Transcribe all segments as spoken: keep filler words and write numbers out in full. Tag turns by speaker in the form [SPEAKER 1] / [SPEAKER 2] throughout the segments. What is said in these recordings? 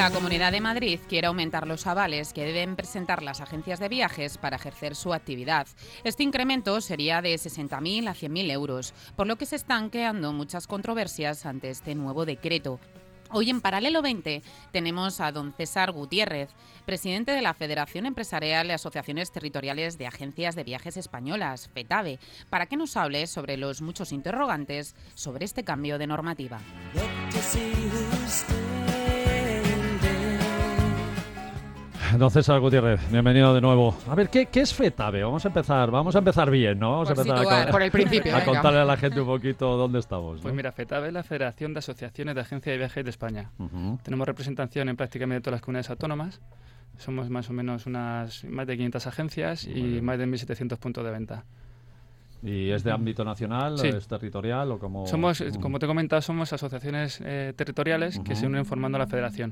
[SPEAKER 1] La Comunidad de Madrid quiere aumentar los avales que deben presentar las agencias de viajes para ejercer su actividad. Este incremento sería de sesenta mil a cien mil euros, por lo que se están creando muchas controversias ante este nuevo decreto. Hoy en Paralelo veinte tenemos a don César Gutiérrez, presidente de la Federación Empresarial de Asociaciones Territoriales de Agencias de Viajes Españolas, FETAVE, para que nos hable sobre los muchos interrogantes sobre este cambio de normativa.
[SPEAKER 2] Don César Gutiérrez, bienvenido de nuevo. A ver, ¿qué, qué es FETAVE? Vamos a empezar, vamos a empezar bien, ¿no? Vamos
[SPEAKER 1] por
[SPEAKER 2] a empezar
[SPEAKER 1] situar,
[SPEAKER 2] a,
[SPEAKER 1] por el principio,
[SPEAKER 2] a
[SPEAKER 1] venga.
[SPEAKER 2] contarle a la gente un poquito dónde estamos, ¿no?
[SPEAKER 3] Pues mira, FETAVE es la Federación de Asociaciones de Agencias de Viajes de España.
[SPEAKER 2] Uh-huh.
[SPEAKER 3] Tenemos representación en prácticamente todas las comunidades autónomas. Somos más o menos unas más de quinientas agencias
[SPEAKER 2] Muy
[SPEAKER 3] y
[SPEAKER 2] bien.
[SPEAKER 3] más de mil setecientos puntos de venta.
[SPEAKER 2] ¿Y es de ámbito nacional,
[SPEAKER 3] Sí.
[SPEAKER 2] es territorial o como...?
[SPEAKER 3] Somos, como te he comentado, somos asociaciones eh, territoriales que
[SPEAKER 2] Uh-huh.
[SPEAKER 3] se unen formando la federación.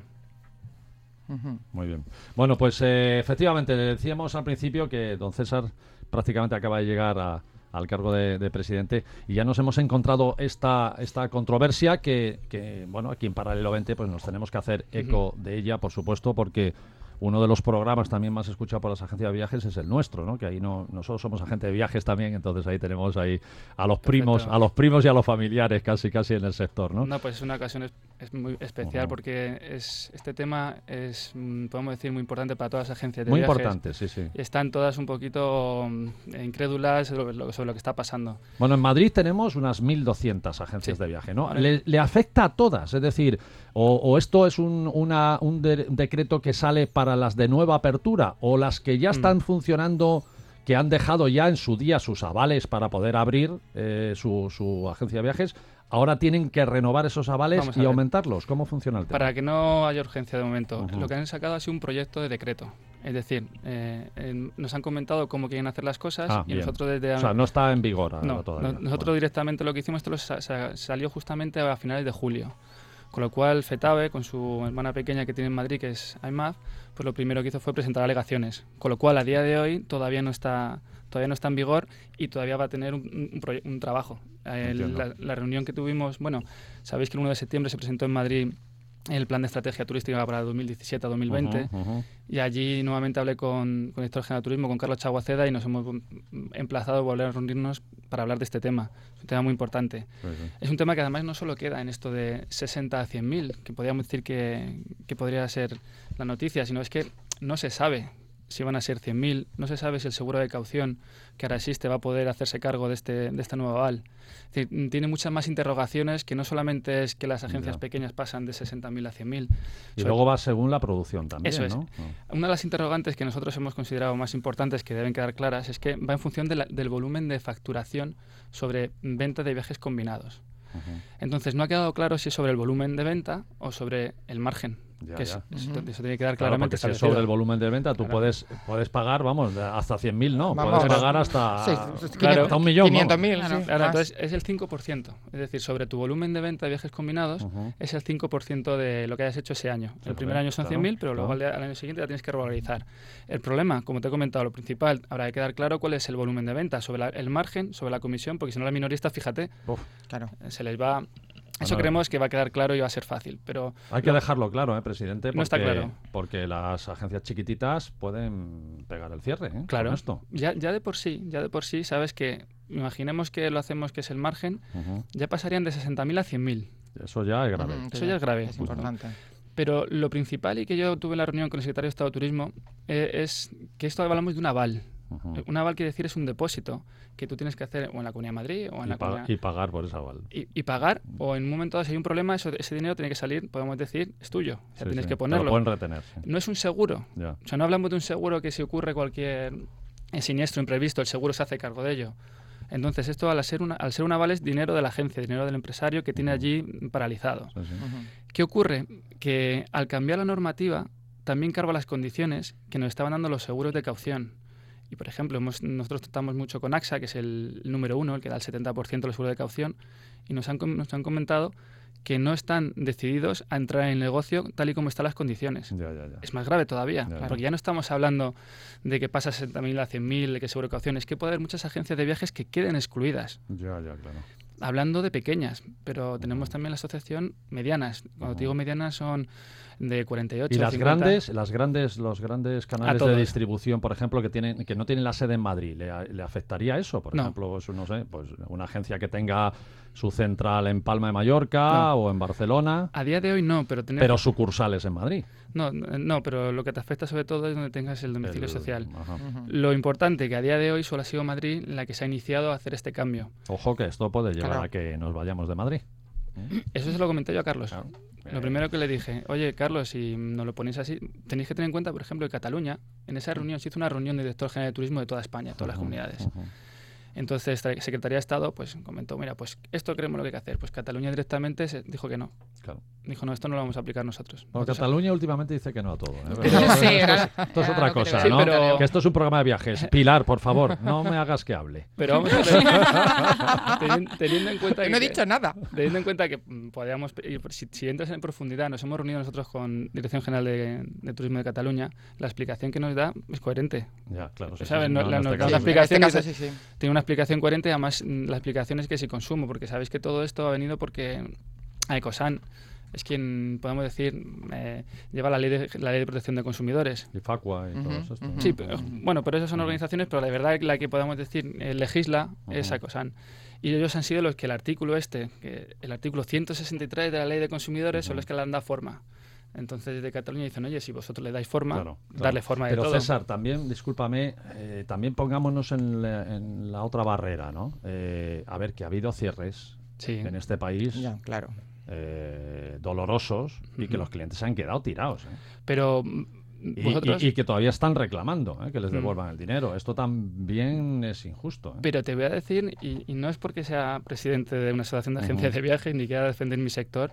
[SPEAKER 2] Muy bien. Bueno, pues eh, efectivamente, le decíamos al principio que don César prácticamente acaba de llegar a, al cargo de, de presidente y ya nos hemos encontrado esta, esta controversia que, que, bueno, aquí en Paralelo veinte pues nos tenemos que hacer eco uh-huh. de ella, por supuesto, porque uno de los programas también más escuchados por las agencias de viajes es el nuestro, ¿no? Que ahí no nosotros somos agentes de viajes también, entonces ahí tenemos ahí a los primos,
[SPEAKER 3] Perfecto.
[SPEAKER 2] a los primos y a los familiares casi casi en el sector, ¿no?
[SPEAKER 3] No, pues es una ocasión es, es muy especial uh-huh. porque es este tema es, podemos decir, muy importante para todas las agencias de
[SPEAKER 2] muy
[SPEAKER 3] viajes.
[SPEAKER 2] Muy importante, sí, sí.
[SPEAKER 3] Y están todas un poquito incrédulas sobre lo, sobre lo que está pasando.
[SPEAKER 2] Bueno, en Madrid tenemos unas mil doscientas agencias
[SPEAKER 3] sí.
[SPEAKER 2] de viaje, ¿no? Le, le afecta a todas, es decir, o, o esto es un, una, un de, decreto que sale para las de nueva apertura o las que ya están mm. funcionando, que han dejado ya en su día sus avales para poder abrir eh, su, su agencia de viajes, ahora tienen que renovar esos avales y aumentarlos. ¿Cómo funciona el tema?
[SPEAKER 3] Para que no haya urgencia de momento,
[SPEAKER 2] uh-huh.
[SPEAKER 3] lo que han sacado ha sido un proyecto de decreto. Es decir, eh, eh, nos han comentado cómo quieren hacer las cosas
[SPEAKER 2] ah,
[SPEAKER 3] y
[SPEAKER 2] bien.
[SPEAKER 3] nosotros desde...
[SPEAKER 2] O sea, no está en vigor
[SPEAKER 3] no,
[SPEAKER 2] todavía.
[SPEAKER 3] No, nosotros
[SPEAKER 2] bueno.
[SPEAKER 3] directamente lo que hicimos, esto lo sa- sa- salió justamente a finales de julio. Con lo cual, FETAVE, con su hermana pequeña que tiene en Madrid, que es I M A F, pues lo primero que hizo fue presentar alegaciones. Con lo cual, a día de hoy, todavía no está, todavía no está en vigor y todavía va a tener un, un, proye- un trabajo. Eh, la, la reunión que tuvimos, bueno, sabéis que el uno de septiembre se presentó en Madrid el plan de estrategia turística para dos mil diecisiete a dos mil veinte
[SPEAKER 2] uh-huh, uh-huh. y
[SPEAKER 3] allí nuevamente hablé con, con el director general de turismo, con Carlos Chaguaceda, y nos hemos emplazado a volver a reunirnos para hablar de este tema. Es un tema muy importante.
[SPEAKER 2] Sí, sí.
[SPEAKER 3] Es un tema que además no solo queda en esto de sesenta a cien mil, que podríamos decir que, que podría ser la noticia, sino es que no se sabe si van a ser cien mil, no se sabe si el seguro de caución que ahora existe va a poder hacerse cargo de este, de este nuevo aval. Es decir, tiene muchas más interrogaciones, que no solamente es que las agencias
[SPEAKER 2] ya.
[SPEAKER 3] pequeñas pasan de sesenta mil a cien mil.
[SPEAKER 2] Y Sobre... luego va según la producción también,
[SPEAKER 3] Eso es.
[SPEAKER 2] ¿no?
[SPEAKER 3] Oh. Una de las interrogantes que nosotros hemos considerado más importantes, que deben quedar claras, es que va en función de la, del volumen de facturación sobre venta de viajes combinados. Uh-huh. Entonces, no ha quedado claro si es sobre el volumen de venta o sobre el margen.
[SPEAKER 2] Ya,
[SPEAKER 3] que
[SPEAKER 2] ya.
[SPEAKER 3] Es, eso, eso tiene que quedar
[SPEAKER 2] claro,
[SPEAKER 3] claramente
[SPEAKER 2] porque si es sobre el volumen de venta, tú
[SPEAKER 3] claro.
[SPEAKER 2] puedes, puedes pagar, vamos, hasta cien mil, ¿no?
[SPEAKER 4] Vamos,
[SPEAKER 2] puedes pagar hasta,
[SPEAKER 4] sí,
[SPEAKER 3] claro,
[SPEAKER 2] hasta un millón.
[SPEAKER 4] quinientos mil,
[SPEAKER 3] claro,
[SPEAKER 4] sí,
[SPEAKER 3] claro, entonces es el cinco por ciento. Es decir, sobre tu volumen de venta de viajes combinados, uh-huh. es el cinco por ciento de lo que hayas hecho ese año. Sí, el primer año son claro, cien mil, pero claro. luego al, al año siguiente ya tienes que revalorizar. El problema, como te he comentado, lo principal, habrá que quedar claro cuál es el volumen de venta, sobre la, el margen, sobre la comisión, porque si no, la minorista, fíjate, Uf, claro. se les va... Eso bueno, creemos que va a quedar claro y va a ser fácil, pero...
[SPEAKER 2] Hay que lo, dejarlo claro, ¿eh, presidente? Porque,
[SPEAKER 3] no está claro.
[SPEAKER 2] Porque las agencias chiquititas pueden pegar el cierre, ¿eh?
[SPEAKER 3] Claro.
[SPEAKER 2] Con esto.
[SPEAKER 3] Ya, ya de por sí, ya de por sí, sabes que... Imaginemos que lo hacemos, que es el margen, uh-huh. ya pasarían de sesenta mil a cien mil.
[SPEAKER 2] Eso ya es grave.
[SPEAKER 3] Uh-huh. Eso ya es grave.
[SPEAKER 4] Es importante.
[SPEAKER 3] Pero lo principal, y que yo tuve en la reunión con el secretario de Estado de Turismo, eh, es que esto hablamos de un aval. Uh-huh. Un aval quiere decir es un depósito que tú tienes que hacer o en la Comunidad de Madrid o en
[SPEAKER 2] y
[SPEAKER 3] la
[SPEAKER 2] pa-
[SPEAKER 3] Comunidad...
[SPEAKER 2] Y pagar por ese aval.
[SPEAKER 3] Y, y pagar, o en un momento dado, si hay un problema, eso, ese dinero tiene que salir, podemos decir, es tuyo. O sea,
[SPEAKER 2] sí,
[SPEAKER 3] tienes
[SPEAKER 2] sí.
[SPEAKER 3] que ponerlo.
[SPEAKER 2] Lo pueden retener. Sí.
[SPEAKER 3] No es un seguro.
[SPEAKER 2] Ya.
[SPEAKER 3] O sea, no hablamos de un seguro que si ocurre cualquier siniestro imprevisto, el seguro se hace cargo de ello. Entonces, esto al ser, una, al ser un aval es dinero de la agencia, dinero del empresario que tiene allí paralizado.
[SPEAKER 2] Sí, sí.
[SPEAKER 3] Uh-huh. ¿Qué ocurre? Que al cambiar la normativa, también carga las condiciones que nos estaban dando los seguros de caución. Y, por ejemplo, hemos, nosotros tratamos mucho con AXA, que es el, el número uno, el que da el setenta por ciento del seguro de caución, y nos han, nos han comentado que no están decididos a entrar en el negocio tal y como están las condiciones.
[SPEAKER 2] Ya, ya, ya.
[SPEAKER 3] Es más grave todavía,
[SPEAKER 2] ya,
[SPEAKER 3] porque ya no estamos hablando de que pasa sesenta mil a cien mil, de que seguro de caución, es que puede haber muchas agencias de viajes que queden excluidas.
[SPEAKER 2] Ya, ya, claro.
[SPEAKER 3] Hablando de pequeñas, pero tenemos también la asociación medianas. Cuando uh-huh. te digo medianas son de cuarenta y ocho.
[SPEAKER 2] Y las
[SPEAKER 3] cincuenta.
[SPEAKER 2] grandes, las grandes, los grandes canales de distribución, por ejemplo, que tienen, que no tienen la sede en Madrid, ¿le, le afectaría eso? Por
[SPEAKER 3] no.
[SPEAKER 2] ejemplo, pues, no sé, pues una agencia que tenga su central en Palma de Mallorca
[SPEAKER 3] no.
[SPEAKER 2] o en Barcelona.
[SPEAKER 3] A día de hoy no, pero tener...
[SPEAKER 2] Pero sucursales en Madrid.
[SPEAKER 3] No, no, pero lo que te afecta sobre todo es donde tengas el domicilio el, social.
[SPEAKER 2] Ajá.
[SPEAKER 3] Uh-huh. Lo importante que a día de hoy solo ha sido Madrid la que se ha iniciado a hacer este cambio.
[SPEAKER 2] Ojo que esto puede llevar
[SPEAKER 4] claro.
[SPEAKER 2] a que nos vayamos de Madrid.
[SPEAKER 3] ¿Eh? Eso se lo comenté yo a Carlos.
[SPEAKER 2] Claro.
[SPEAKER 3] Lo primero que le dije, oye, Carlos, si nos lo ponéis así, tenéis que tener en cuenta, por ejemplo, que Cataluña, en esa reunión se hizo una reunión de director general de turismo de toda España, todas uh-huh. las comunidades. Uh-huh. Entonces, Secretaría de Estado pues comentó, mira, pues esto creemos lo que hay que hacer. Pues Cataluña directamente se dijo que no.
[SPEAKER 2] Claro.
[SPEAKER 3] Dijo, no, esto no lo vamos a aplicar nosotros.
[SPEAKER 2] Bueno,
[SPEAKER 3] nosotros
[SPEAKER 2] Cataluña a... últimamente dice que no a todo. ¿eh?
[SPEAKER 1] Sí,
[SPEAKER 2] esto,
[SPEAKER 1] era,
[SPEAKER 2] es, esto es otra
[SPEAKER 1] era
[SPEAKER 2] cosa,
[SPEAKER 3] sí,
[SPEAKER 2] ¿no?
[SPEAKER 3] pero...
[SPEAKER 2] Que esto es un programa de viajes. Pilar, por favor, no me hagas que hable.
[SPEAKER 3] Pero vamos a ver, teniendo, teniendo en cuenta que...
[SPEAKER 4] No he dicho nada.
[SPEAKER 3] Teniendo en cuenta que podríamos ir, si, si entras en profundidad, nos hemos reunido nosotros con Dirección General de, de Turismo de Cataluña, la explicación que nos da es coherente.
[SPEAKER 2] Ya, claro. Sí,
[SPEAKER 3] ¿sabes?
[SPEAKER 2] sí,
[SPEAKER 3] no,
[SPEAKER 2] no,
[SPEAKER 3] la,
[SPEAKER 2] no
[SPEAKER 3] nos
[SPEAKER 2] este
[SPEAKER 3] da una
[SPEAKER 2] caso,
[SPEAKER 3] explicación,
[SPEAKER 4] este caso, sí, sí.
[SPEAKER 3] Tiene una explicación coherente, además la explicación es que si consumo, porque sabéis que todo esto ha venido porque a Ecosan es quien, podemos decir, eh, lleva la ley, de, la ley de protección de consumidores.
[SPEAKER 2] Y Facua y uh-huh, todo eso.
[SPEAKER 3] Uh-huh. Sí, pero, bueno, pero esas son organizaciones, pero la verdad la que podemos decir eh, legisla uh-huh. es Ecosan. Y ellos han sido los que el artículo este, que el artículo ciento sesenta y tres de la ley de consumidores, uh-huh. son los que le han dado forma. Entonces, desde Cataluña dicen, oye, si vosotros le dais forma,
[SPEAKER 2] claro, claro.
[SPEAKER 3] darle forma
[SPEAKER 2] Pero
[SPEAKER 3] de todo.
[SPEAKER 2] Pero César, también, discúlpame, eh, también pongámonos en la, en la otra barrera, ¿no? Eh, a ver, que ha habido cierres
[SPEAKER 3] sí.
[SPEAKER 2] en este país.
[SPEAKER 4] Ya, claro.
[SPEAKER 2] Eh, dolorosos y uh-huh. que los clientes se han quedado tirados. ¿eh?
[SPEAKER 3] Pero...
[SPEAKER 2] ¿Vosotros? Y, y, y que todavía están reclamando ¿eh? que les devuelvan mm. el dinero. Esto también es injusto. ¿eh?
[SPEAKER 3] Pero te voy a decir, y, y no es porque sea presidente de una asociación de agencias uh-huh. de viajes ni quiera defender mi sector,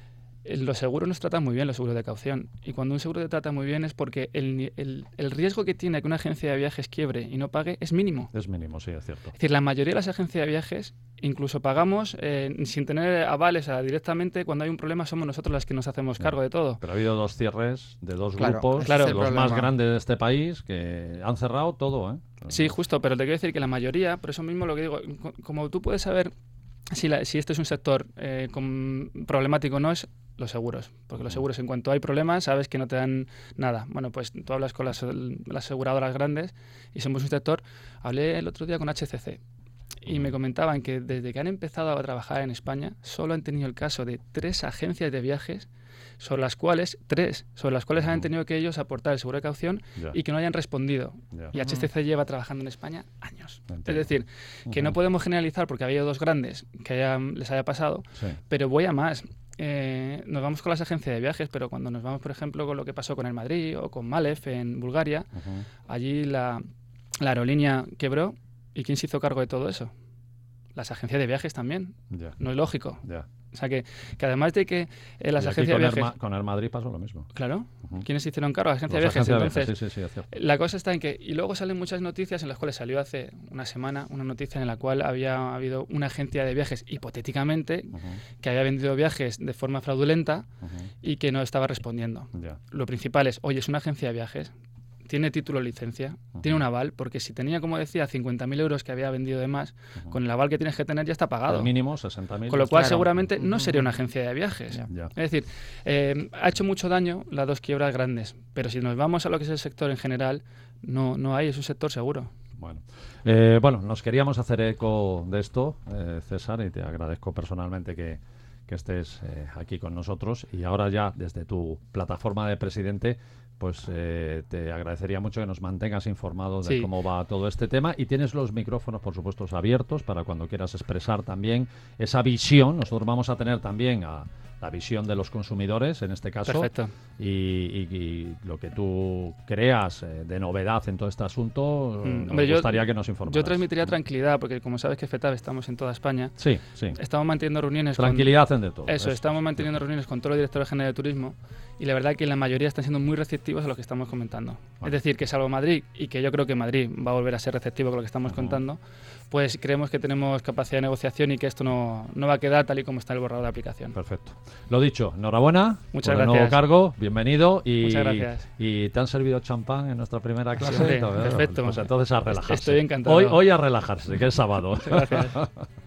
[SPEAKER 3] los seguros nos tratan muy bien, los seguros de caución. Y cuando un seguro te trata muy bien es porque el, el, el riesgo que tiene que una agencia de viajes quiebre y no pague es mínimo.
[SPEAKER 2] Es mínimo, sí, es cierto.
[SPEAKER 3] Es decir, la mayoría de las agencias de viajes incluso pagamos eh, sin tener avales a, directamente. Cuando hay un problema somos nosotros las que nos hacemos cargo
[SPEAKER 2] no,
[SPEAKER 3] de todo.
[SPEAKER 2] Pero ha habido dos cierres de dos
[SPEAKER 4] claro,
[SPEAKER 2] grupos,
[SPEAKER 3] claro,
[SPEAKER 2] de los
[SPEAKER 4] problema.
[SPEAKER 2] más grandes de este país, que han cerrado todo. ¿eh?
[SPEAKER 3] Sí, justo, pero te quiero decir que la mayoría, por eso mismo lo que digo, como tú puedes saber si, la, si este es un sector eh, con, problemático o no, es los seguros, porque los seguros en cuanto hay problemas sabes que no te dan nada. Bueno, pues tú hablas con las, las aseguradoras grandes y somos un sector. Hablé el otro día con H C C y me comentaban que desde que han empezado a trabajar en España solo han tenido el caso de tres agencias de viajes sobre las cuales, tres, sobre las cuales uh-huh. han tenido que ellos aportar el seguro de caución yeah. y que no hayan respondido. Yeah. Y H C C uh-huh. lleva trabajando en España años. Entiendo. Es decir, que uh-huh. no podemos generalizar porque había dos grandes que hayan, les haya pasado, sí. pero voy a más. Eh, nos vamos con las agencias de viajes, pero cuando nos vamos, por ejemplo, con lo que pasó con el Madrid o con Malef en Bulgaria, uh-huh. allí la, la aerolínea quebró. ¿Y quién se hizo cargo de todo eso? Las agencias de viajes también. Yeah. No es lógico.
[SPEAKER 2] Yeah.
[SPEAKER 3] O sea, que, que además de que eh, las agencias de viajes...
[SPEAKER 2] El, con el Madrid pasó lo mismo.
[SPEAKER 3] Claro. Uh-huh. ¿Quiénes se hicieron cargo? Las agencias
[SPEAKER 2] Los
[SPEAKER 3] de viajes.
[SPEAKER 2] Agencias
[SPEAKER 3] Entonces,
[SPEAKER 2] de viajes. Sí, sí, sí,
[SPEAKER 3] la cosa está en que... Y luego salen muchas noticias en las cuales salió hace una semana una noticia en la cual había habido una agencia de viajes, hipotéticamente, uh-huh. que había vendido viajes de forma fraudulenta uh-huh. y que no estaba respondiendo. Yeah. Lo principal es, oye, es una agencia de viajes, tiene título de licencia, uh-huh. tiene un aval, porque si tenía, como decía, cincuenta mil euros que había vendido de más, uh-huh. con el aval que tienes que tener ya está pagado.
[SPEAKER 2] El mínimo sesenta mil.
[SPEAKER 3] Con lo cual
[SPEAKER 4] claro.
[SPEAKER 3] seguramente no sería una agencia de viajes.
[SPEAKER 2] Yeah. Yeah.
[SPEAKER 3] Es decir, eh, ha hecho mucho daño las dos quiebras grandes, pero si nos vamos a lo que es el sector en general, no, no hay, es un sector seguro.
[SPEAKER 2] Bueno, eh, bueno, nos queríamos hacer eco de esto, eh, César, y te agradezco personalmente que, que estés eh, aquí con nosotros. Y ahora ya, desde tu plataforma de presidente, pues eh, te agradecería mucho que nos mantengas informados de sí. cómo va todo este tema. Y tienes los micrófonos, por supuesto, abiertos para cuando quieras expresar también esa visión. Nosotros vamos a tener también a la visión de los consumidores, en este caso.
[SPEAKER 3] Perfecto.
[SPEAKER 2] Y, y, y lo que tú creas eh, de novedad en todo este asunto, mm, nos hombre, gustaría
[SPEAKER 3] yo,
[SPEAKER 2] que nos informaras.
[SPEAKER 3] Yo transmitiría tranquilidad, porque como sabes que FETAB estamos en toda España.
[SPEAKER 2] Sí, sí.
[SPEAKER 3] Estamos manteniendo reuniones
[SPEAKER 2] Tranquilidad
[SPEAKER 3] con...
[SPEAKER 2] en de todo.
[SPEAKER 3] Eso,
[SPEAKER 2] eso,
[SPEAKER 3] estamos manteniendo sí. reuniones con todos los directores generales de turismo y la verdad que la mayoría están siendo muy receptivos a lo que estamos comentando. Vale. Es decir, que salvo Madrid, y que yo creo que Madrid va a volver a ser receptivo con lo que estamos uh-huh. contando, pues creemos que tenemos capacidad de negociación y que esto no, no va a quedar tal y como está el borrador de aplicación.
[SPEAKER 2] Perfecto. Lo dicho, enhorabuena.
[SPEAKER 3] Muchas
[SPEAKER 2] por
[SPEAKER 3] gracias.
[SPEAKER 2] el nuevo cargo, bienvenido. Y,
[SPEAKER 3] Muchas gracias.
[SPEAKER 2] ¿Y te han servido champán en nuestra primera clase?
[SPEAKER 3] Sí, perfecto.
[SPEAKER 2] Pues entonces a relajarse.
[SPEAKER 3] Estoy encantado.
[SPEAKER 2] Hoy, hoy a relajarse, que es sábado.
[SPEAKER 3] Muchas gracias.